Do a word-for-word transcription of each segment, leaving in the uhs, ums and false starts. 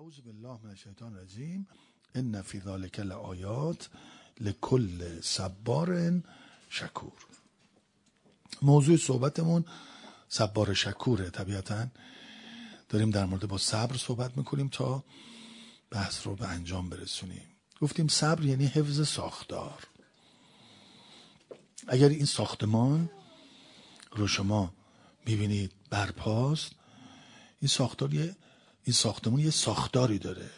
اعوذ بالله من الشیطان الرجیم. ان فی ذلک لآیات لکل صبار شکور. موضوع صحبتمون صبار شکوره. طبیعتاً داریم در مورد با صبر صحبت میکنیم تا بحث رو به انجام برسونیم. گفتیم صبر یعنی حفظ ساختار. اگر این ساختمان رو شما میبینید برپاست، این ساختار یه این ساختمان یه ساختاری داره،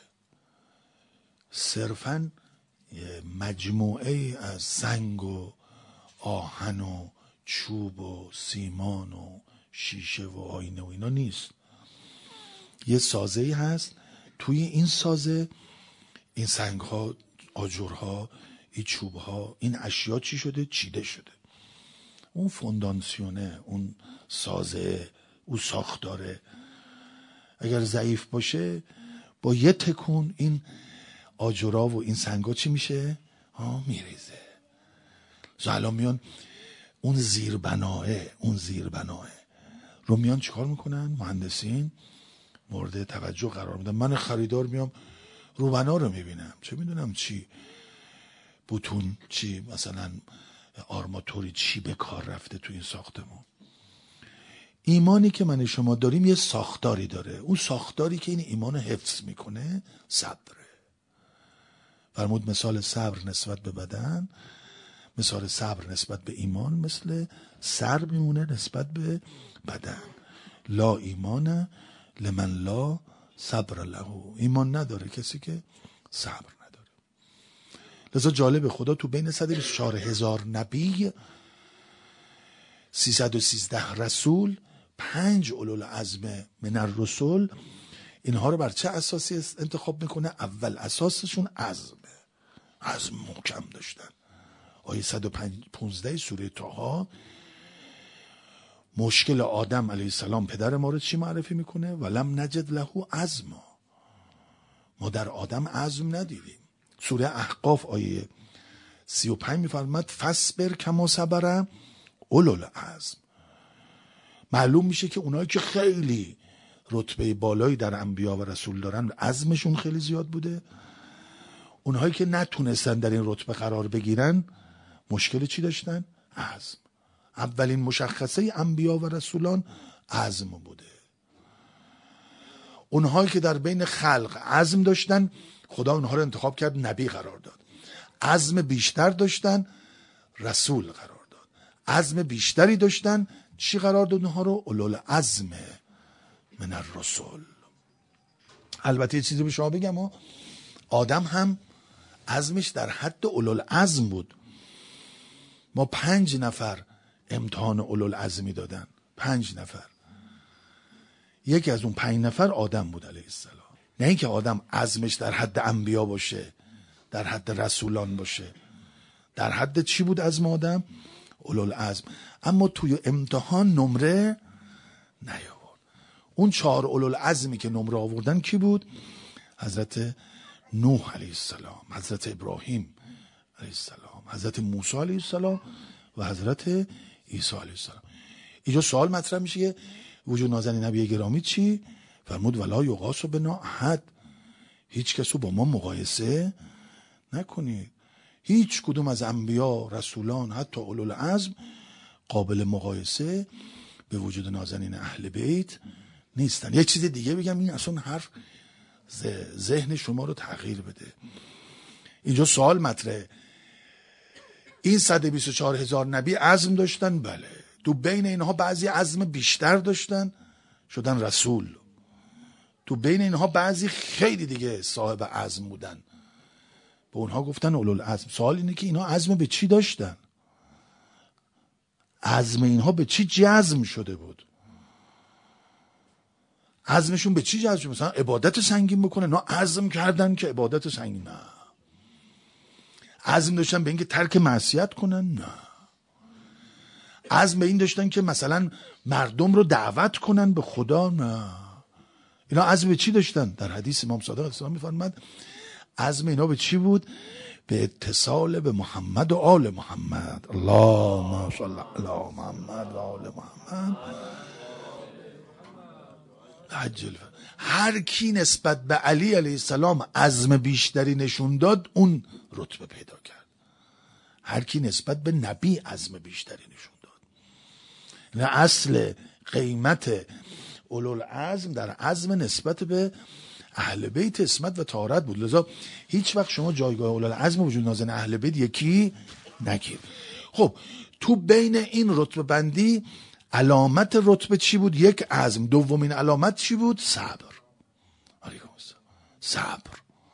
صرفاً یه مجموعه از سنگ و آهن و چوب و سیمان و شیشه و آینه و اینا نیست. یه سازه‌ای هست، توی این سازه این سنگ ها، آجرها، این چوب ها، این اشیا چی شده؟ چیده شده. اون فونداسیونه، اون سازه، اون ساختاره اگر ضعیف باشه، با یه تکون این آجرها و این سنگا چی میشه؟ ها میریزه. الان میان اون زیربناه اون زیربناه رو میان چیکار میکنن؟ مهندسین مورد توجه قرار میدن. من خریدار میام روبنا رو میبینم، چه میدونم چی بوتون، چی مثلا آرماتوری، چی به کار رفته تو این ساختمون. ایمانی که من شما داریم یه ساختاری داره. اون ساختاری که این ایمان رو حفظ میکنه صبره. فرمود مثال صبر نسبت به بدن، مثال صبر نسبت به ایمان مثل سر میمونه نسبت به بدن. لا ایمان لمن لا صبر له. ایمان نداره کسی که صبر نداره. لذا جالب، خدا تو بین صد و بیست و چهار هزار نبی، سیصد و سیزده رسول، پنج اولوالعزم من الرسل، اینها رو بر چه اساسی انتخاب میکنه؟ اول اساسشون عزمه. عزم محکم داشتن. آیه صد و پانزده سوره طه مشکل آدم علیه السلام پدر ما رو چی معرفی میکنه؟ ولم نجد له عزما. ما در آدم عزم ندیدیم. سوره احقاف آیه سی و پنج میفرماد فاصبر کما صبر اولوالعزم. معلوم میشه که اونایی که خیلی رتبه بالایی در انبیا و رسول دارن عزمشون خیلی زیاد بوده. اونهایی که نتونستن در این رتبه قرار بگیرن مشکل چی داشتن؟ عزم. اولین مشخصه انبیا و رسولان عزم بوده. اونهایی که در بین خلق عزم داشتن، خدا اونها رو انتخاب کرد نبی قرار داد. عزم بیشتر داشتن، رسول قرار داد. عزم بیشتری داشتن، چی قرار داد اونها رو؟ اولوالعزم من الرسل. البته یه چیزی به شما بگم، ها، آدم هم عزمش در حد اولوالعزم بود. ما پنج نفر امتحان اولوالعزمی دادن، پنج نفر. یکی از اون پنج نفر آدم بود علیه السلام. نه اینکه آدم عزمش در حد انبیا باشه، در حد رسولان باشه. در حد چی بود عزم آدم؟ اولوالعزم. اما توی امتحان نمره نیاورد. اون چهار اولوالعزمی که نمره آوردن کی بود؟ حضرت نوح علیه السلام، حضرت ابراهیم علیه السلام، حضرت موسی علیه السلام و حضرت عیسی علیه السلام. اینجا سوال مطرح میشه که وجود نازنین نبی گرامی چی؟ فرمود ولا یقاس بنا احد. هیچ کسو با ما مقایسه نکنید. هیچ کدوم از انبیا، رسولان، حتی اولوالعزم قابل مقایسه به وجود نازنین اهل بیت نیستن. یک چیز دیگه بگم، این اصلا حرف ذهن شما رو تغییر بده. اینجا سوال مطرحه، این صد و بیست و چهار هزار نبی عزم داشتن؟ بله. تو بین اینها بعضی عزم بیشتر داشتن، شدن رسول. تو بین اینها بعضی خیلی دیگه صاحب عزم بودن، به اونها گفتن اولوالعزم. سوال اینه که اینها عزم به چی داشتن؟ عزم اینها به چی جزم شده بود؟ عزمشون به چی جزم شده؟ مثلا عبادت سنگین بکنه؟ نه، عزم کردن که عبادت سنگین. نه. عزم داشتن به اینکه ترک معصیت کنن؟ نه. عزم به این داشتن که مثلا مردم رو دعوت کنن به خدا؟ نه. اینا عزم به چی داشتن؟ در حدیث امام صادق علیه السلام میفرماد عزم اینا به چی بود؟ به اتصال به محمد و آل محمد. اللهم صل علی محمد و آل محمد. عجل. هر کی نسبت به علی علیه السلام عزم بیشتری نشون داد اون رتبه پیدا کرد. هر کی نسبت به نبی عزم بیشتری نشون داد. نه اصل قیمت اولوالعزم در عزم نسبت به اهل بیت اسمت و طهارت بود. لذا هیچ وقت شما جایگاه اولوالعزم وجود نازن اهل بیت یکی نگیر. خب تو بین این رتبه بندی علامت رتبه چی بود؟ یک، عزم. دومین علامت چی بود؟ صبر. صبر.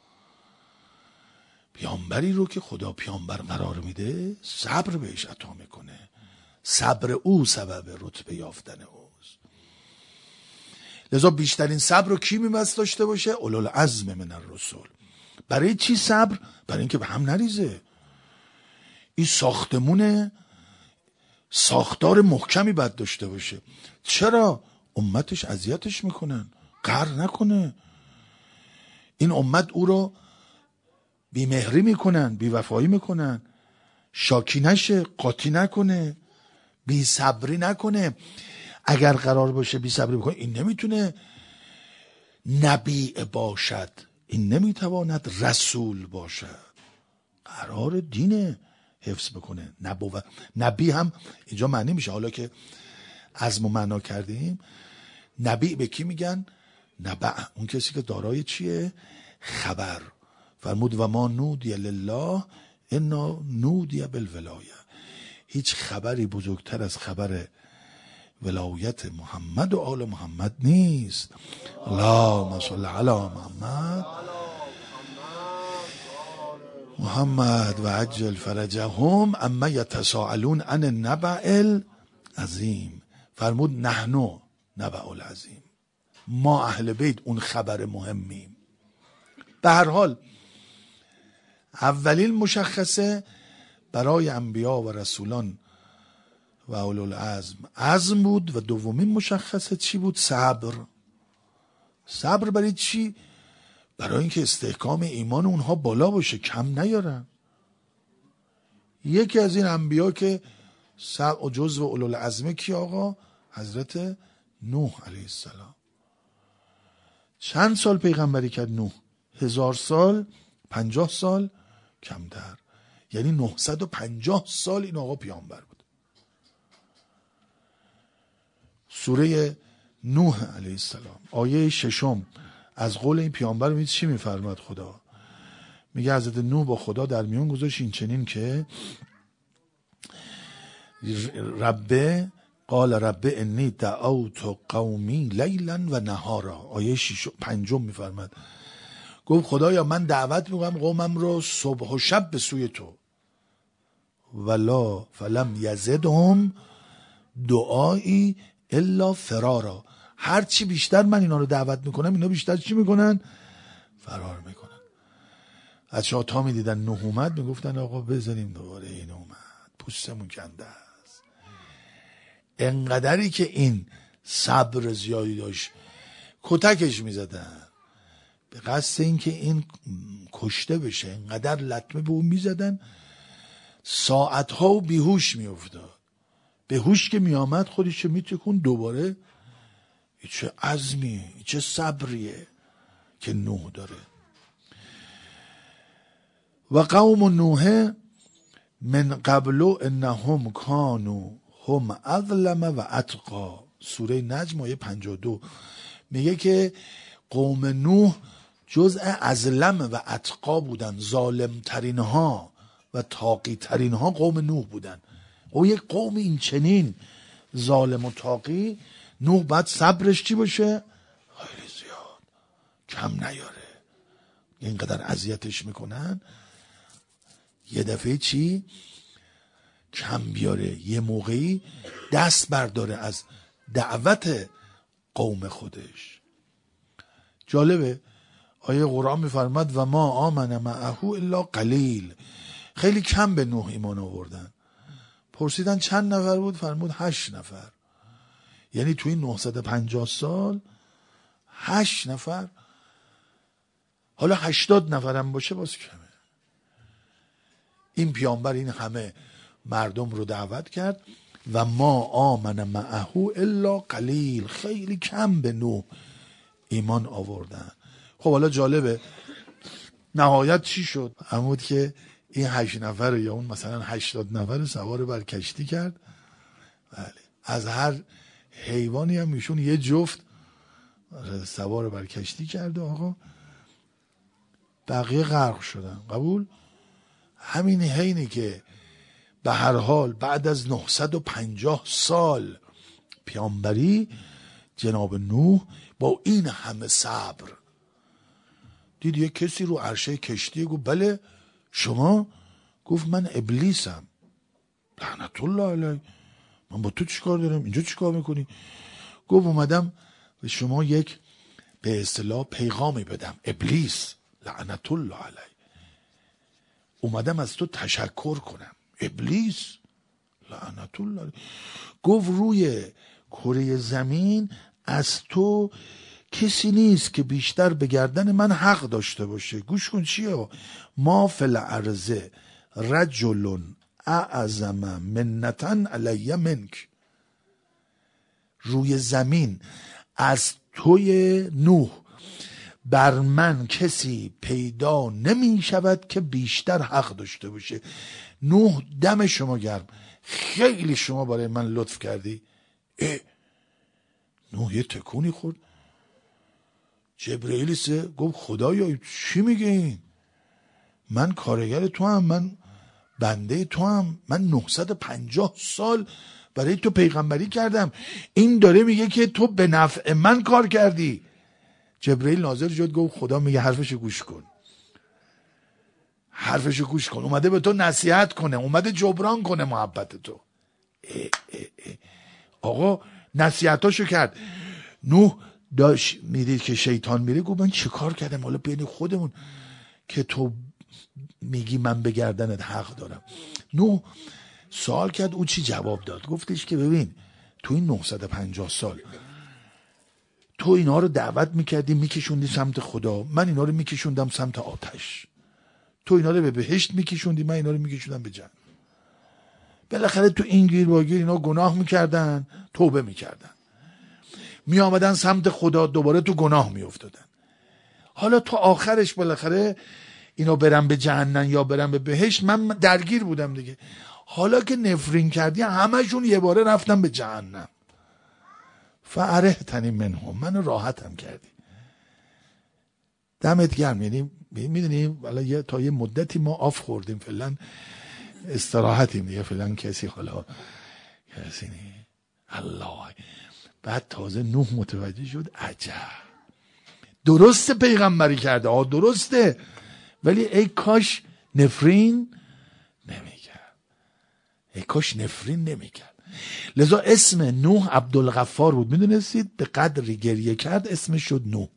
پیامبری رو که خدا پیامبر قرار میده صبر بهش عطا میکنه. صبر او سبب رتبه یافتن اوست. لذا بیشترین صبر رو کی میبست داشته باشه؟ اولوالعزم من الرسل. برای چی صبر؟ برای اینکه به هم نریزه. این ساختمونه ساختار محکمی باید داشته باشه. چرا؟ امتش اذیتش میکنن، قهر نکنه. این امت او رو بیمهری میکنن، بیوفایی میکنن، شاکی نشه، قاطی نکنه، بی صبری نکنه. اگر قرار باشه بی صبری بکنه این نمیتونه نبی باشد، این نمیتواند رسول باشد. قرار دینه حفظ بکنه. نبوت نبی هم اینجا معنی میشه، حالا که عزم و معنا کردیم، نبی به کی میگن؟ نبع، اون کسی که دارای چیه؟ خبر. فرمود و ما نودی لله انا نودی بالولایه. هیچ خبری بزرگتر از خبر ولایت محمد و آل محمد نیست. اللهم صل علی محمد محمد و عجل فرجهم اما یتساءلون عن النبأ العظیم. فرمود نحنو نبأ العظیم، ما اهل بیت اون خبر مهمیم. به هر حال اولین مشخصه برای انبیا و رسولان و اولوالعزم عزم بود و دومین مشخصه چی بود؟ صبر. صبر برای چی؟ برای اینکه استحکام ایمان اونها بالا باشه، کم نیارن. یکی از این انبیا که جزو اولوالعزم کی آقا؟ حضرت نوح علیه السلام. چند سال پیغمبری کرد نوح؟ هزار سال؟ پنجاه سال؟ کمتر. یعنی نهصد و پنجاه سال این آقا پیامبر بود. سوره نوح علیه السلام آیه ششم از قول این پیامبر میگه چی میفرماد خدا؟ میگه حضرت نوح با خدا در میون گذاشت این چنین که ربه قال ربه انی دعوت قومی لیلا و نهارا. آیه شش پنجم میفرماد گفت خدایا من دعوت میکنم قومم رو صبح و شب به سوی تو. ولا فلم یزدهم دعایی الا فرارا. هرچی بیشتر من اینا رو دعوت میکنم اینا بیشتر چی میکنن؟ فرار میکنن. از شما تا میدیدن نوح اومد میگفتن آقا بذاریم دوباره این اومد، پوستمون کنده است. انقدری که این صبر زیادی داشت کتکش میزدن به قصد این که این کشته بشه. انقدر لطمه به اون میزدن ساعتها و بیهوش میافتاد. به هوش که میامد خودش میتکون دوباره. چه عزمی، چه صبریه که نوح داره. و قوم نوح من قبل انهم کانوا هم اظلم و اتقا. سوره نجم آیه پنجاه و دو میگه که قوم نوح جزء ازلم و اتقا بودن، ظالم ترین ها و تاقی ترین ها قوم نوح بودن. او یک قوم این چنین ظالم و تاقی، نوح باید صبرش چی باشه؟ خیلی زیاد، کم نیاره. اینقدر اذیتش میکنن یه دفعه چی؟ کم بیاره. یه موقعی دست برداره از دعوت قوم خودش. جالبه آیه قرآن میفرماد و ما آمن معه الا قلیل. خیلی کم به نوح ایمان آوردن. پرسیدن چند نفر بود؟ فرمود هشت نفر. یعنی توی نهصد و پنجاه سال هشت نفر. حالا هشتاد نفرم باشه باز کمه. این پیامبر این همه مردم رو دعوت کرد و ما آمن معه الا قلیل. خیلی کم به نوح ایمان آوردن. خب حالا جالبه نهایت چی شد؟ عمود که این هشت نفر یا اون مثلا هشتاد نفر سوار بر کشتی کرد. بله. از هر حیوانی هم ایشون یه جفت سوار بر کشتی کرده آقا، بقیه غرق شدن. قبول؟ همین حینی که به هر حال بعد از نهصد و پنجاه سال پیامبری جناب نوح با این همه صبر دید یک کسی رو عرشه کشتی، گفت بله شما؟ گفت من ابلیسم. لعنت الله علیه، من با تو چیکار دارم؟ اینجا چیکار میکنی؟ گفت اومدم به شما یک به اصطلاح پیغامی بدم. ابلیس لعنت الله علیه، اومدم از تو تشکر کنم. ابلیس لعنت الله علیه. گفت روی کره زمین از تو کسی نیست که بیشتر به گردن من حق داشته باشه. گوش کن چیه؟ ما فی الارض رجل اعظم منتا علی منک. روی زمین از توی نوح بر من کسی پیدا نمی شود که بیشتر حق داشته باشه. نوح دم شما گرم، خیلی شما برای من لطف کردی. اه نوح یه تکونی خورد. جبرئیل سه گفت خدایا چی میگه این؟ من کارگر تو هم، من بنده تو هم، من نهصد و پنجاه سال برای تو پیغمبری کردم، این داره میگه که تو به نفع من کار کردی. جبرئیل ناظر شد گفت خدا میگه حرفشو گوش کن، حرفشو گوش کن. اومده به تو نصیحت کنه، اومده جبران کنه محبت تو. اه اه اه. آقا نصیحتاشو کرد. نوح داشت میدید که شیطان میره، گفت من چه کار کردم حالا بین خودمون که تو میگی من به گردنت حق دارم. نوح سوال کرد، او چی جواب داد؟ گفتش که ببین تو این نهصد و پنجاه سال تو اینا رو دعوت میکردی میکشوندی سمت خدا، من اینا رو میکشوندم سمت آتش. تو اینا رو به بهشت میکشوندی، من اینا رو میکشوندم به جهنم. بالاخره تو این گیر با گیر اینا گناه میکردن، توبه میکردن، میآمدن سمت خدا، دوباره تو گناه میافتادن. حالا تو آخرش بالاخره اینا برن به جهنم یا برن به بهشت، من درگیر بودم دیگه. حالا که نفرین کردی همشون یه باره رفتن به جهنم. فارحتنی منهم، منو راحتم کردی، دمت گرم. یعنی میدونی والا یه تا یه مدتی ما آف خوردیم، فعلا استراحتیم دیگه، فعلا کسی حالا کسی نی الله. بعد تازه نوح متوجه شد عجب درسته پیغمبری کرده، آه درسته، ولی ای کاش نفرین نمیکرد، ای کاش نفرین نمیکرد. لذا اسم نوح عبدالغفار بود. میدونستید به قدری گریه کرد اسمش شد نوح.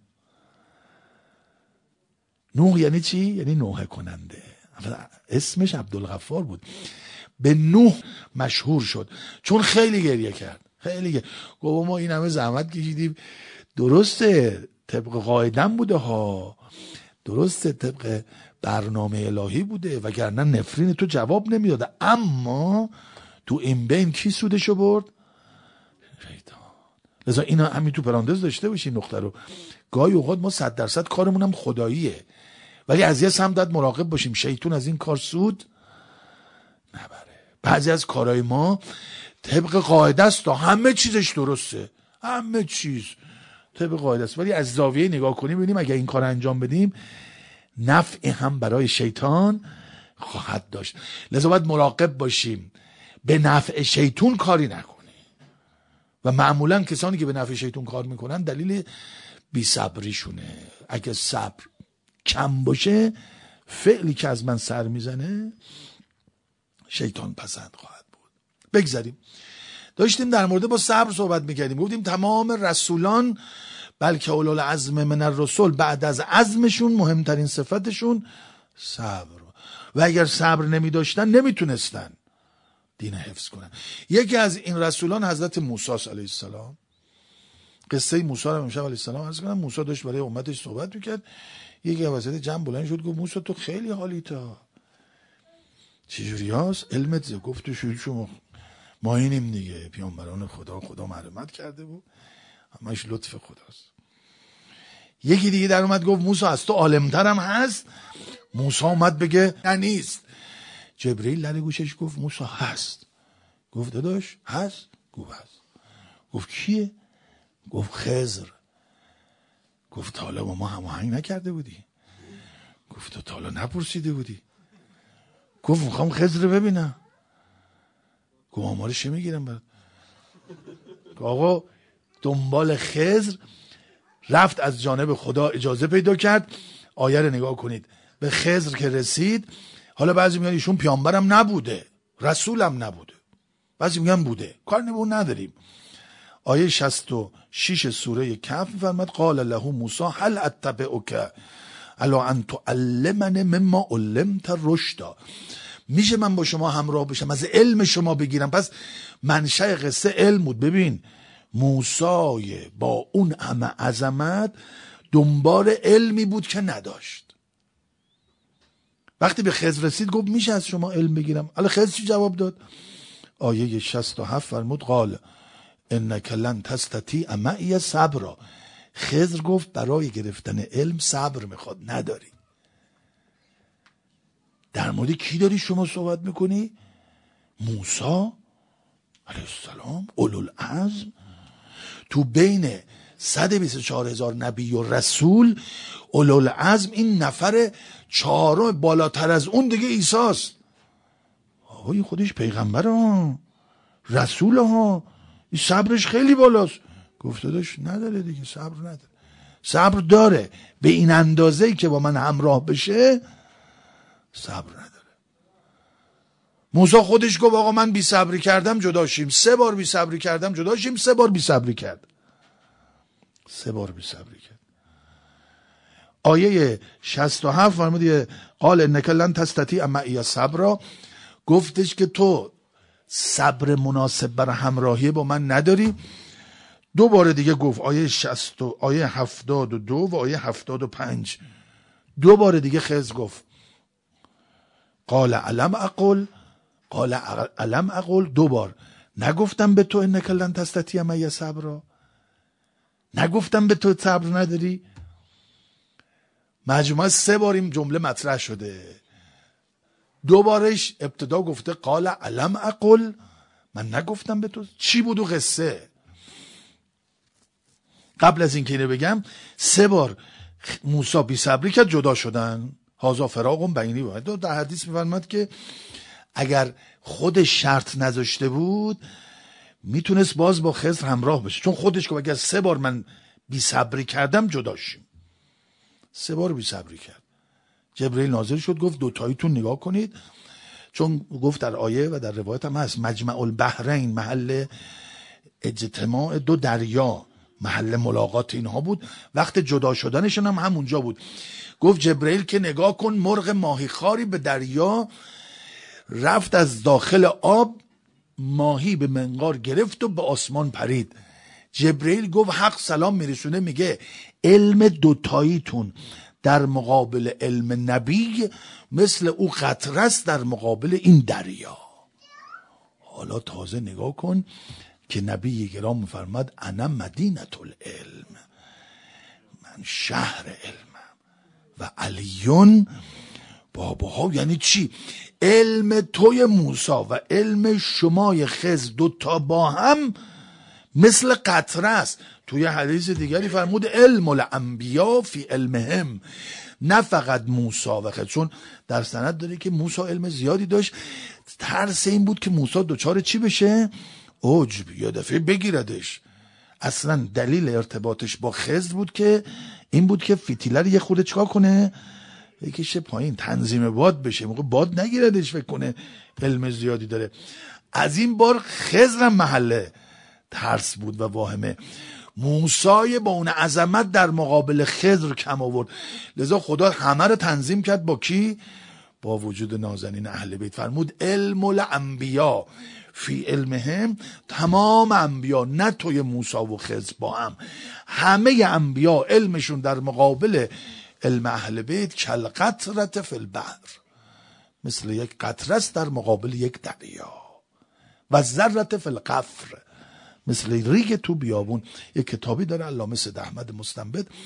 نوح یعنی چی؟ یعنی نوحه کننده. اسمش عبدالغفار بود. به نوح مشهور شد چون خیلی گریه کرد، خیلی گریه. گفت ما این همه زحمت کشیدیم، درسته طبق قاعدم بوده ها، درسته طبق برنامه الهی بوده، وگرنه نفرین تو جواب نمیداده. اما تو این بین کی سودشو برد؟ شیطان. لذا اینا همین تو پراندز داشته باشین نقطه رو. گاهی اوقات ما صد درصد کارمون هم خداییه، ولی از یه سمت مراقب باشیم شیطان از این کار سود نبره. بعضی از کارهای ما طبق قاعده است و همه چیزش درسته، همه چیز طبق قاعده است، ولی از زاویه نگاه کنیم ببینیم اگه این کار انجام بدیم نفع هم برای شیطان خواهد داشت. لذا باید مراقب باشیم به نفع شیطان کاری نکنیم. و معمولا کسانی که به نفع شیطان کار میکنن دلیل بی صبریشونه. اگه صبر کم باشه فعلی که از من سر میزنه شیطان پسند خواهد بود. بگذاریم. داشتیم در مورد با صبر صحبت میکردیم، گفتیم تمام رسولان بلکه اولوالعزم من الرسل بعد از عزمشون مهمترین صفتشون صبر، و اگر صبر نمی داشتن نمیتونستن دین حفظ کنن. یکی از این رسولان حضرت موسی علیه السلام. قصه موسی رو امشب علیه السلام عرض کنم. موسی داشت برای امتش صحبت میکرد، یکی وسط جمع بلند شد گفت موسی تو خیلی حالی تا چجوری هست؟ علمت زه. گفت تو شوی شما ما اینیم دیگه، پیامبران خدا خدا مرحمت کرده بود، همش لطف خداست. یکی دیگه در اومد گفت موسی از تو عالمترم هست. موسی اومد بگه نه نیست. جبرئیل لب گوشش گفت موسی هست. گفت داداش هست؟ گفت هست. گفت کیه؟ گفت خضر. گفت تا حالا با ما هماهنگ نکرده بودی؟ گفت تو تا حالا نپرسیده بودی؟ گفت میخوام خضر رو ببینم. گفت آمارش چه میگیرم برات؟ آقا دنبال خضر رفت، از جانب خدا اجازه پیدا کرد. آیه رو نگاه کنید. به خضر که رسید، حالا بعضی میگن ایشون پیامبرم نبوده، رسولم نبوده، بعضی میگن بوده، کار نبود نداریم. آیه شصت و شش سوره کهف میفرماد قال له موسی هل اتبعک الی ان تعلمنی مما علمت رشدا. میشه من با شما همراه بشم از علم شما بگیرم؟ پس منشأ قصه علم بود. ببین موسی با اون همه عظمت دنبال علمی بود که نداشت. وقتی به خضر رسید گفت میشه از شما علم بگیرم؟ حالا خضر چی جواب داد؟ آیه شصت و هفت فرمود قال انک لن تستطیع معی صبرا. خضر گفت برای گرفتن علم صبر میخواد، نداری. در مورد کی داری شما صحبت میکنی؟ موسی علیه السلام اولوالعزم. تو بین صد و بیست و چهار هزار نبی و رسول اولوالعزم این نفر چهارم بالاتر از اون دیگه عیساست. آقای خودش پیغمبر ها، رسول ها، این صبرش خیلی بالاست. گفته داشت نداره دیگه، صبر نداره. صبر داره به این اندازه‌ای که با من همراه بشه، صبر نداره. موسی خودش گفت آقا من بی صبری کردم جدا شیم. سه بار بی صبری کردم جدا شیم. سه بار بی صبری کرد. سه بار بی صبری کرد. آیه شصت و هفت فرمود قال انک لن تستطیع معی صبرا. گفتش که تو صبر مناسب برای همراهی با من نداری. دو بار دیگه گفت آیه شصت آیه هفتاد و دو و آیه هفتاد و پنج. دو بار دیگه خضر گفت قال علم اقل قال علم اقل. دو بار نگفتم به تو انک لن تستطیع معی صبرا؟ نگفتم به تو صبر نداری؟ مجموعه سه بار این جمله مطرح شده. دو بارش ابتدا گفته قال علم اقل، من نگفتم به تو. چی بود و قصه؟ قبل از اینکه اینو بگم سه بار موسی بی صبری کرد جدا شدن. هازا فراقم بینی بود. در حدیث میفرماد که اگر خودش شرط نذاشته بود میتونست باز با خضر همراه بشه، چون خودش گفت اگر سه بار من بی صبری کردم جدا شیم. سه بار بی صبری کرد. جبرئیل نازل شد گفت دوتاییتون نگاه کنید، چون گفت در آیه و در روایت هم هست مجمع البحرین محل اجتماع دو دریا، محل ملاقات اینها بود. وقت جدا شدنشون هم همونجا بود. گفت جبرئیل که نگاه کن مرغ ماهی خاری به دریا رفت، از داخل آب ماهی به منقار گرفت و به آسمان پرید. جبرئیل گفت حق سلام میرسونه میگه علم دوتاییتون در مقابل علم نبی مثل او قطره است در مقابل این دریا. حالا تازه نگاه کن که نبی گرام فرماد انا مدینه العلم، من شهر علمم و علیون باباها. یعنی چی؟ علم توی موسی و علم شمای خضر دوتا با هم مثل قطره است. توی حدیث دیگری فرمود علم الانبیا فی علمهم، نه فقط موسی و خضر، چون در سند داره که موسی علم زیادی داشت. ترس این بود که موسی دوچار چی بشه؟ عجب، یه دفعه بگیردش. اصلا دلیل ارتباطش با خضر بود که این بود که فتیله رو یه خورده چکار کنه، یکیشه پایین، تنظیم باد بشه، موقع باد نگیردش، فکر کنه علم زیادی داره. از این بار خضر محل ترس بود و واهمه. موسی با اون عظمت در مقابل خضر کم آورد، لذا خدا همه رو تنظیم کرد با کی؟ با وجود نازنین اهل بیت. فرمود علم الانبیا فی علمهم، تمام انبیا، نه توی موسی و خضر، با هم همه انبیا علمشون در مقابل علم اهل بیت کل قطرة فی البحر، مثل یک قطره است در مقابل یک دریا. و ذره فی القفر، مثل ریگ تو بیابون. یک کتابی داره علامه سید احمد مستنبط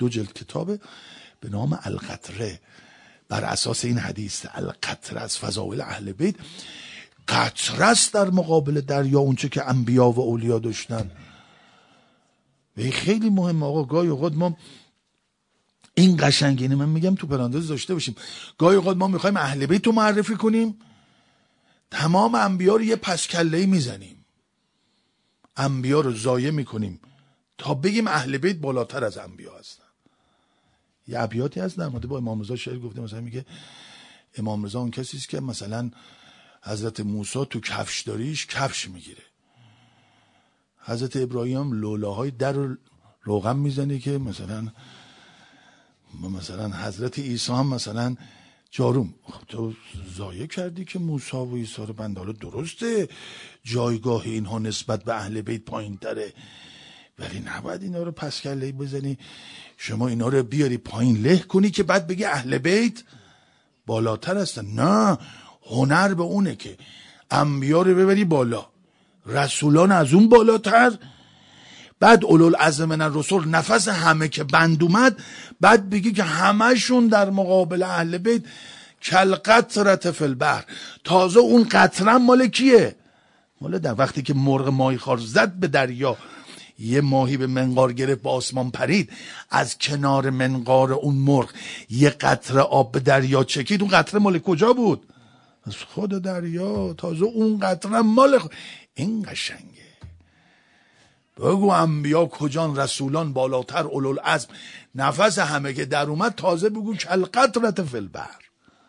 دو جلد کتابه به نام القطره، بر اساس این حدیث القطره از فضائل اهل بیت. قطره است در مقابل دریا اونچه که انبیا و اولیا داشتن. و خیلی مهم آقا، گاهی اوقات ما این قشنگینه من میگم تو پرانتز داشته باشیم، گاهی اوقات ما میخوایم اهل بیت رو معرفی کنیم، تمام انبیا رو یه پسکله‌ای میزنیم، انبیا رو ضایع میکنیم تا بگیم اهل بیت بالاتر از انبیا هستن. یه ابیاتی هست در مورد با امام رضا شعر گفته، مثلا میگه امام رضا اون کسی است که مثلا حضرت موسی تو کفش داریش کفش میگیره، حضرت ابراهیم لولاهای در رو روغن میزنه که مثلا مثلا حضرت عیسی هم مثلا جاروم. خب تو ضایع کردی که موسی و عیسی رو. بنده حالا درسته جایگاه اینها نسبت به اهل بیت پایین تره، ولی نباید اینا رو پس کله‌ای بزنی، شما اینا رو بیاری پایین له کنی که بعد بگی اهل بیت بالاتر هستن. نه، هنر به اونه که انبیا رو ببری بالا، رسولان از اون بالاتر، بعد اولوالعزم من الرسل نفس همه که بند اومد، بعد بگی که همهشون در مقابل اهل بیت کالقطرة فی البحر. تازه اون قطره مال کیه؟ مال در وقتی که مرغ ماهی خار زد به دریا، یه ماهی به منقار گرفت با آسمان پرید، از کنار منقار اون مرغ یه قطره آب به دریا چکید، اون قطره مال کجا بود؟ از خود دریا. تازه اون قطره مال خود. این قشنگه. بگو انبیا کجان، رسولان بالاتر، اولوالعزم نفس همه که در اومد، تازه بگو کالقطرة فی البحر.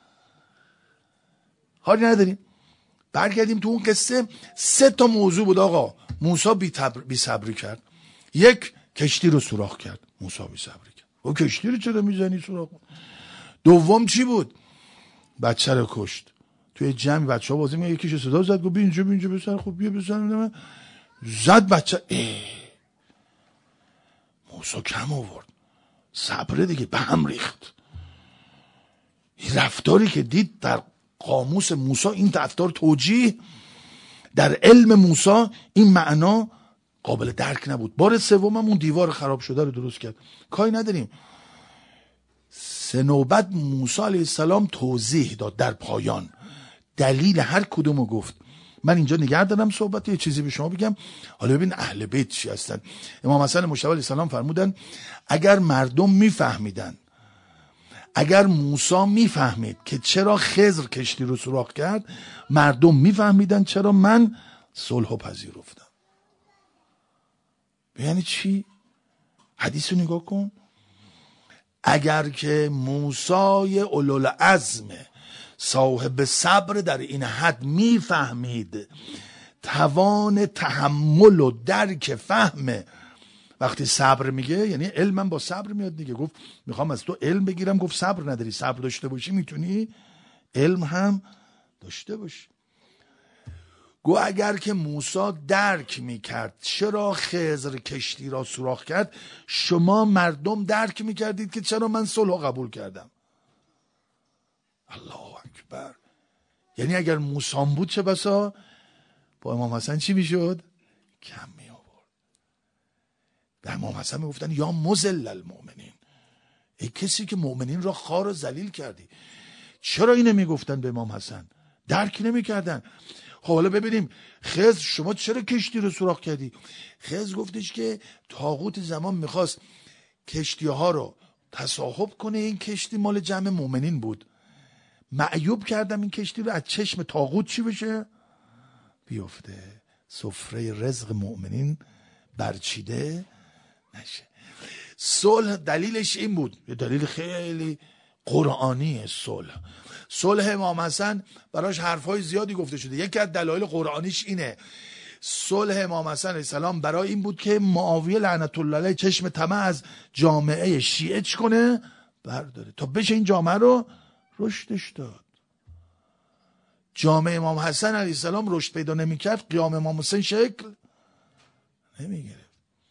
حالی نداریم. برگردیم تو اون قصه. سه تا موضوع بود آقا. موسی بی, بی صبری کرد. یک، کشتی رو سوراخ کرد. موسی بی صبری کرد. او کشتی رو چرا میزنی سوراخ؟ دوم چی بود؟ بچه رو کشت. توی جمع بچه ها بازی میگه یکیش صدا زد، گفت بیا اینجا بیا اینجا بسر، خب بیا بسر، زد بچه. ای موسی کم آورد، صبره دیگه به هم ریخت. این رفتاری که دید در قاموس موسی، این رفتار توجیه در علم موسی این معنا قابل درک نبود. بار سوم هم اون دیوار خراب شده رو درست کرد. کاری نداریم. سه نوبت موسی علیه السلام توضیح داد در پایان، دلیل هر کدومو گفت. من اینجا نگه دارم صحبت یه چیزی به شما بگم. حالا ببین اهل بیت چی هستن. امام حسن مجتبی علیه السلام فرمودن اگر مردم میفهمیدن، اگر موسی میفهمید که چرا خضر کشتی رو سوراخ کرد، مردم میفهمیدن چرا من صلحو پذیرفتم. یعنی چی؟ حدیث رو نگاه کن. اگر که موسی اولوالعزم صاحب صبر در این حد میفهمید توان تحمل و درک فهم، وقتی صبر میگه یعنی علمم با صبر میاد دیگه. گفت میخوام از تو علم بگیرم، گفت صبر نداری، صبر داشته باشی میتونی علم هم داشته باشی. گو اگر که موسی درک میکرد چرا خضر کشتی را سوراخ کرد، شما مردم درک میکردید که چرا من صلح قبول کردم. الله اکبر. یعنی اگر موسی بود چه بسا با امام حسن چی میشد؟ کم می آورد. به امام حسن میگفتن یا مذل المؤمنین، ای کسی که مؤمنین را خوار و ذلیل کردی. چرا اینو میگفتن به امام حسن؟ درک نمیکردن. خب حالا ببینیم خضر شما چرا کشتی رو سوراخ کردی؟ خضر گفتش که طاغوت زمان میخواست کشتی ها رو تصاحب کنه، این کشتی مال جمع مؤمنین بود، معیوب کردم این کشتی رو از چشم طاغوت چی بشه؟ بیفته، سفره رزق مؤمنین برچیده نشه. صلح دلیلش این بود، یه دلیل خیلی قرآنیه. صلح صلح امام حسن براش حرفای زیادی گفته شده. یکی از دلایل قرآنیش اینه، صلح امام حسن علیه السلام برای این بود که معاویه لعنت الله علیه چشم طمع از جامعه شیعه چی کنه؟ برداره، تا بشه این جامعه رو رشدش داد. جامعه امام حسن علیه السلام رشد پیدا نمی کرد، قیام امام حسین شکل نمی گرفت.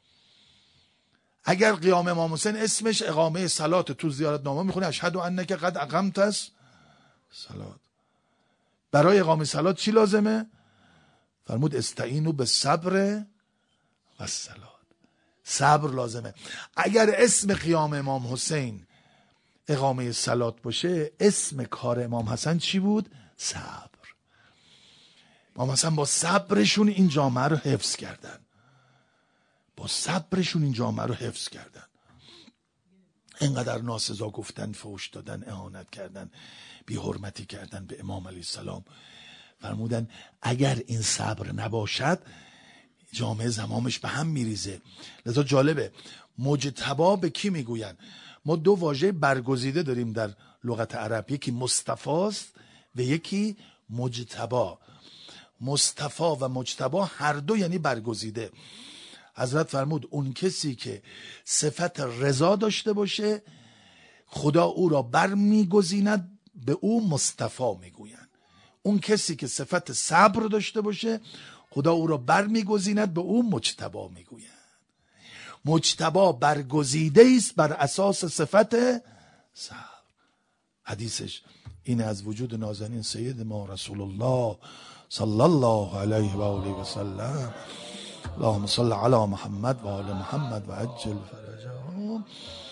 اگر قیام امام حسین اسمش اقامه صلات، تو زیارت نامه میخونه اشهد انک قد اقمت الصلات، برای اقامه صلات چی لازمه؟ فرمود استعینوا بالصبر والصلات، صبر لازمه. اگر اسم قیام امام حسین اقامه صلات باشه، اسم کار امام حسن چی بود؟ صبر. امام حسن با صبرشون این جامعه رو حفظ کردن، با صبرشون این جامعه رو حفظ کردن. اینقدر ناسزا گفتن، فحش دادن، اهانت کردن، بی حرمتی کردن به امام علیه السلام. فرمودن اگر این صبر نباشد جامعه زمامش به هم میریزه. لذا جالبه مجتبی به کی میگوین؟ ما دو واژه برگزیده داریم در لغت عرب، یکی مصطفاست و یکی مجتبی. مصطفی و مجتبی هر دو یعنی برگزیده. حضرت فرمود اون کسی که صفت رضا داشته باشه خدا او را برمیگزیند، به او مصطفی میگویند. اون کسی که صفت صبر داشته باشه خدا او را برمیگزیند، به او مجتبی میگویند. مجتبی برگزیده است بر اساس صفت صبر. حدیثش این از وجود نازنین سید ما رسول الله صلی الله علیه و آله و سلم، اللهم صل علی محمد و آل محمد و عجل فرجهم.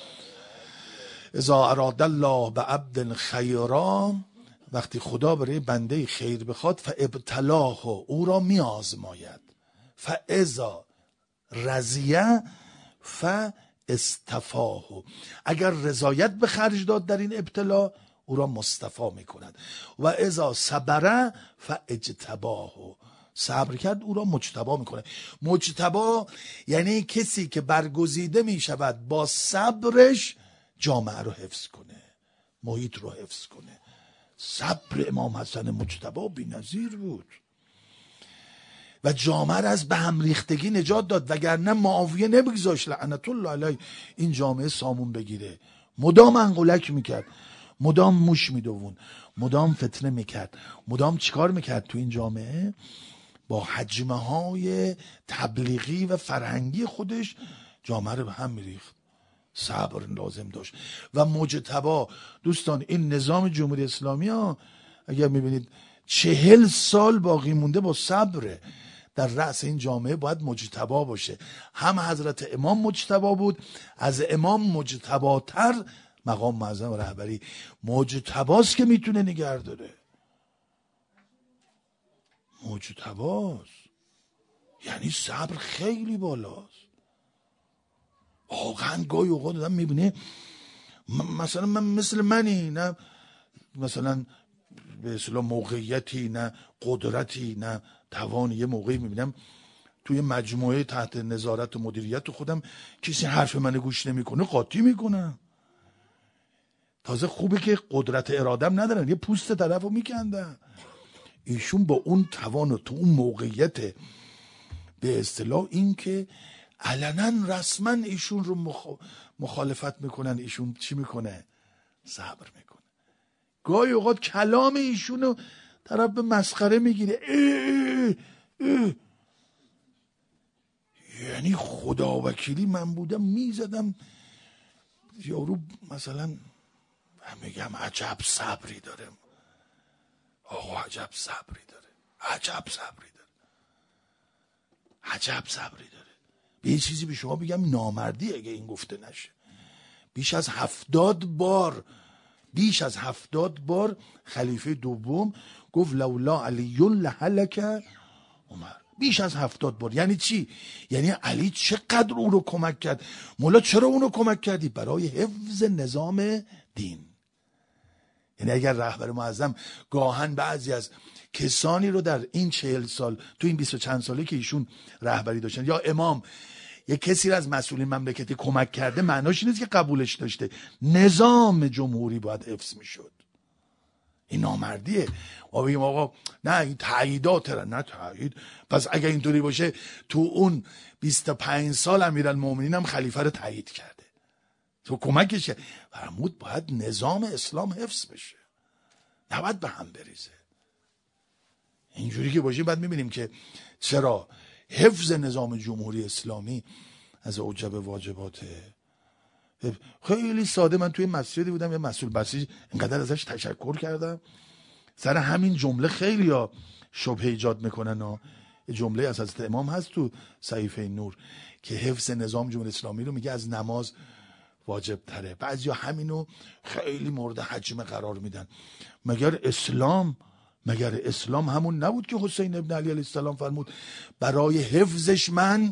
اذا اراد الله بعبد خیرا، وقتی خدا برای بنده خیر بخواد، فابتلاه، او را میآزماید. فاذا رضیه فاصطفاه، اگر رضایت به خرج داد در این ابتلا او را مصطفی میکند. و اذا صبر فاجتباه، صبر کرد او را مجتبی میکنه. مجتبی یعنی کسی که برگزیده میشود با صبرش جامعه رو حفظ کنه، محیط رو حفظ کنه. صبر امام حسن مجتبی بی‌نظیر بود و جامعه را از به هم ریختگی نجات داد، وگرنه معاویه نمیگذاشت لعنت الله علیه این جامعه سامون بگیره. مدام انقلک میکرد، مدام موش میدوون، مدام فتنه میکرد، مدام چیکار میکرد تو این جامعه؟ با حجمه های تبلیغی و فرهنگی خودش جامعه رو به هم میریخت. صبر لازم داشت. و مجتبی دوستان، این نظام جمهوری اسلامی ها اگر میبینید چهل سال باقی مونده با صبره. در رأس این جامعه باید مجتبی باشه. هم حضرت امام مجتبی بود، از امام مجتبی تر مقام معظم رهبری مجتباست که میتونه نگه داره. مجتباست، یعنی صبر خیلی بالاست. واقعا گاهی اوقات آدم میبینه مثلا من مثل منی، نه مثلا به اصطلاح موقعیتی، نه قدرتی، نه توانی. یه موقعی میبینم توی مجموعه تحت نظارت و مدیریت خودم کسی حرف منو گوش نمیکنه قاطی میکنم. تازه خوبه که قدرت ارادم ندارن، یه پوست طرفو میکندن. ایشون با اون توان و تو اون موقعیت به اصطلاح این که علنا رسما ایشون رو مخ... مخالفت میکنن، ایشون چی میکنه؟ صبر میکنه. گاهی اوقات کلام ایشون رو طرف به مسخره میگیره. اه اه اه. یعنی خدا وکیلی من بودم میزدم یارو مثلا میگم عجب صبری داره آقا، عجب صبری داره، عجب صبری داره، عجب صبری داره. به یه چیزی به شما بگم نامردی اگه این گفته نشه. بیش از هفتاد بار بیش از هفتاد بار خلیفه دوم گفت لولا علی لهلک عمر. بیش از هفتاد بار. یعنی چی؟ یعنی علی چقدر او رو کمک کرد. مولا چرا اون رو کمک کردی؟ برای حفظ نظام دین. یعنی اگر رهبر معظم گاهن بعضی از کسانی رو در این چهل سال تو این بیست و چند ساله که ایشون رهبری داشتن، یا امام یه کسی رو از مسئولین مملکتی کمک کرده، معناش این نیست که قبولش داشته. نظام جمهوری باید حفظ میشد. این نامردیه. ما بگیم آقا نه این تاییدات را نه تایید. پس اگر اینطوری باشه تو اون بیست و پنج سال امیرالمومنین هم خلیفه رو تایید کرده، تو کمکش فرمود باید نظام اسلام حفظ بشه، نباید به هم بریزه. اینجوری که باشه بعد میبینیم که چرا حفظ نظام جمهوری اسلامی از اوجب واجباته. خیلی ساده، من توی مسجدی بودم، یه مسئول بسیج اینقدر ازش تشکر کردم سر همین جمله. خیلی ها شبه ایجاد میکنن ها. جمله از حضرت امام هست تو صحیفه نور که حفظ نظام جمهوری اسلامی رو میگه از نماز واجب تره. بعضیا همینو خیلی مورد حجم قرار میدن. مگر اسلام مگر اسلام همون نبود که حسین ابن علی علیه السلام فرمود برای حفظش من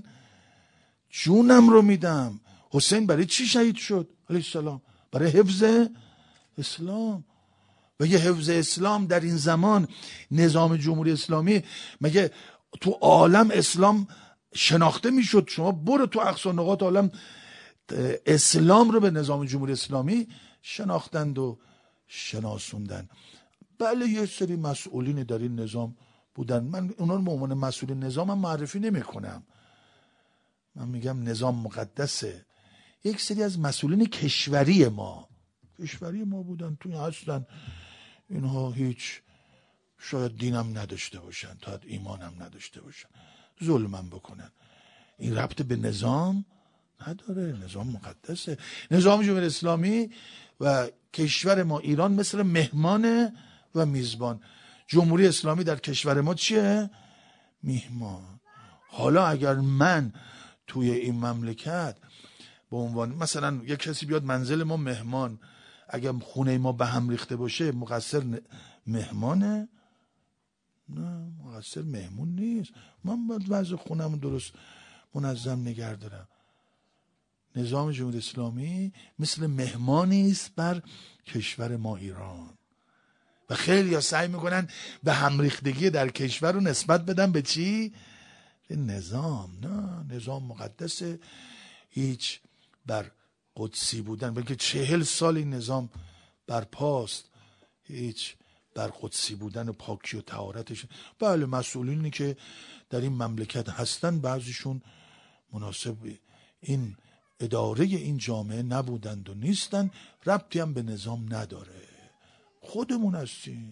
جونم رو میدم؟ حسین برای چی شهید شد علیه السلام؟ برای حفظ اسلام. و یه حفظ اسلام در این زمان نظام جمهوری اسلامی، مگه تو عالم اسلام شناخته میشد؟ شما برو تو اقصا نقاط عالم اسلام رو به نظام جمهوری اسلامی شناختند و شناسوندن. بله یه سری مسئولین در این نظام بودن، من اونا رو به عنوان مسئول نظام هم معرفی نمی کنم، من میگم نظام مقدسه. یک سری از مسئولین کشوری ما کشوری ما بودن، توی هستن، اینها هیچ شاید دینم نداشته باشن، تا ایمانم نداشته باشن، ظلمم بکنن. این ربط به نظام نداره، نظام مقدسه. نظام جمهوری اسلامی و کشور ما ایران مثل مهمان و میزبان. جمهوری اسلامی در کشور ما چیه؟ میهمان. حالا اگر من توی این مملکت به عنوان مثلا یک کسی بیاد منزل ما مهمان، اگر خونه ما به هم ریخته باشه مقصر مهمانه؟ نه، مقصر مهمون نیست. من باید وضع خونم درست منظم نگه دارم. نظام جمهوری اسلامی مثل مهمانی است بر کشور ما ایران و خیلی ها سعی میکنن به همریختگی در کشور رو نسبت بدن به چی؟ به نظام. نه، نظام مقدسه. هیچ بر قدسی بودن، بلکه چهل سال این نظام برپاست، هیچ بر قدسی بودن و پاکی و طهارتش. بله مسئولینی که در این مملکت هستن بعضیشون مناسب این اداره این جامعه نبودند و نیستن، ربطی هم به نظام نداره. خودمون هستیم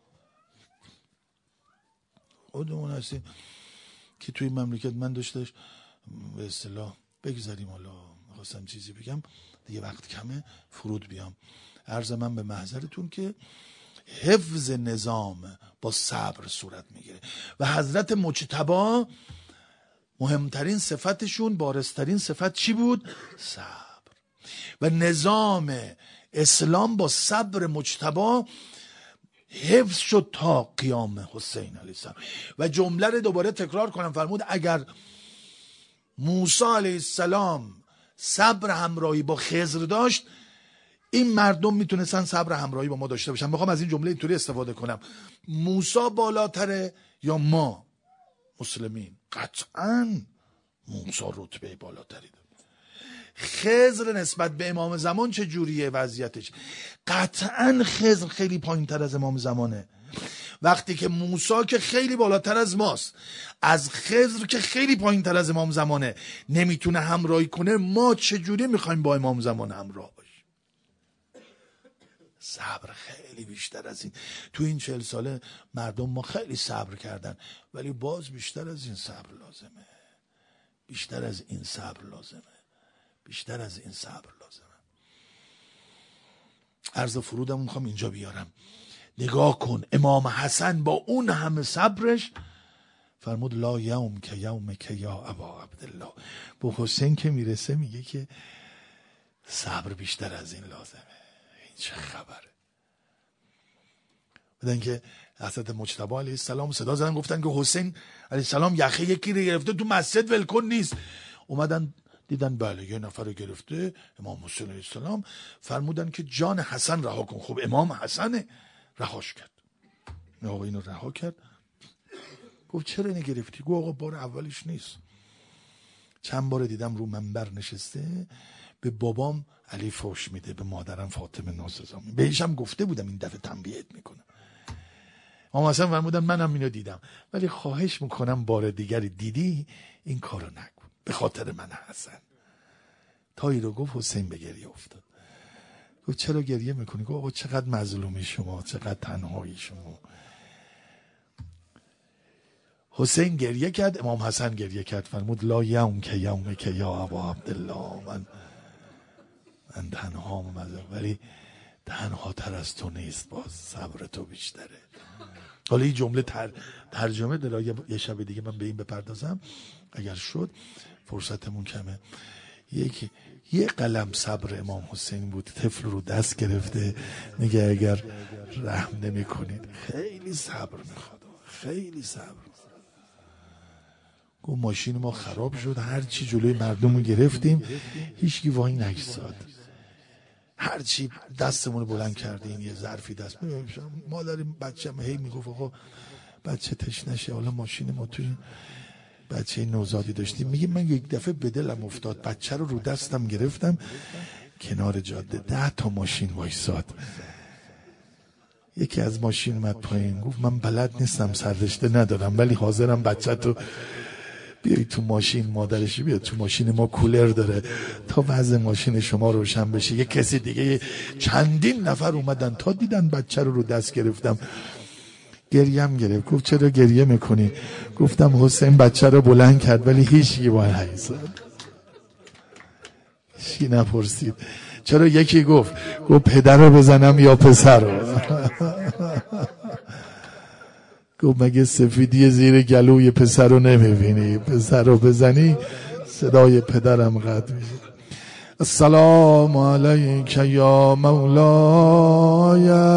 خودمون هستیم که توی مملکت من داشتش به اصطلاح بگذاریم، حالا خواستم چیزی بگم دیگه وقت کمه فرود بیام. عرض من به محضرتون که حفظ نظام با صبر صورت میگیره و حضرت مجتبی مهمترین صفتشون، بارزترین صفت چی بود؟ صبر. و نظام اسلام با صبر مجتبی حفظ شد تا قیام حسین علیه السلام. و جمله رو دوباره تکرار کنم، فرمود اگر موسی علیه السلام صبر همراهی با خضر داشت، این مردم میتونستن صبر همراهی با ما داشته باشن. میخوام از این جمله اینطوری استفاده کنم، موسی بالاتره یا ما مسلمین؟ قطعاً موسی رتبه بالاتری داره. خضر نسبت به امام زمان چه جوریه وضعیتش؟ قطعاً خضر خیلی پایین تر از امام زمانه. وقتی که موسی که خیلی بالاتر از ماست، از خضر که خیلی پایین تر از امام زمانه نمیتونه همراهی کنه، ما چجوری میخوایم با امام زمان همراه باشیم؟ صبر خیلی بیشتر از این. تو این چهل ساله مردم ما خیلی صبر کردن، ولی باز بیشتر از این صبر لازمه. بیشتر از این صبر لازمه. بیشتر از این صبر لازمه. عرض فرودم میخوام اینجا بیارم. نگاه کن، امام حسن با اون همه صبرش فرمود لا یوم که یوم که یا ابا عبدالله. با حسین که میرسه میگه که صبر بیشتر از این لازمه. این چه خبره؟ بدن که حضرت مجتبی علیه السلام صدا زدن گفتن که حسین علیه السلام یخه یکی رو گرفته تو مسجد ولکن نیست. اومدن دیدن بله یه نفر رو گرفته، امام حسین علیه السلام. فرمودن که جان حسن رها کن. خب امام حسن رهاش کرد. نه آقا اینو رها کرد. گفت چرا اینو گرفتی؟ گفت آقا بار اولش نیست. چند بار دیدم رو منبر نشسته به بابام علی فوش میده، به مادرم فاطمه نازنین. بهش هم گفته بودم این دفعه تنبیهت میکنم. اما مثلا فرمودن منم اینو دیدم، ولی خواهش میکنم بار دیگری دیدی این کارو نکن، به خاطر من حسن. تایی رو گفت حسین به گریه افتاد. گفت چرا گریه میکنی؟ گفت آقا چقدر مظلومی شما، چقدر تنهایی شما. حسین گریه کرد، امام حسن گریه کرد. فرمود لا یوم که یوم که یا ابا عبدالله. من من تنها مزه، ولی تنها تر از تو نیست، باز صبر تو بیشتره. حالا این جمله تر... ترجمه داره، یه شب دیگه من به این بپردازم اگر شد، فرصتمون کمه. یک یه قلم صبر امام حسین بود، طفل رو دست گرفته میگه اگر رحم نمی کنید خیلی صبر میخواد، خیلی صبر. گفت ماشین ما خراب شد، هر چی جلوی مردم رو گرفتیم هیچکی وای نگذاشت، هر چی دستمون رو بلند کردیم یه ظرفی دست ما داریم. بچه‌م هی میگفت آقا بچه تشنشه، حالا ماشین ما توی بچه نوزادی داشتیم، میگه من یک دفعه به دلم افتاد بچه رو رو دستم گرفتم کنار جاده، ده تا ماشین وایساد، یکی از ماشین اومد پایین گفت من بلد نیستم سررشته ندارم ولی حاضرم بچه تو بیایی تو ماشین، مادرشی بیاد تو ماشین ما کولر داره تا وضع ماشین شما روشن بشه. یه کسی دیگه، چندین نفر اومدن تا دیدن بچه رو رو دست گرفتم، گریم گرفت. گفت چرا گریه میکنی؟ گفتم حسین بچه رو بلند کرد ولی هیچ کی باید حیثاد، هیچی نپرسید. چرا؟ یکی گفت گفت پدر رو بزنم یا پسر رو؟ گفت مگه سفیدی زیر گلوی پسر رو نمیبینی؟ پسر رو بزنی صدای پدرم قطع میشه. السلام علیک یا مولای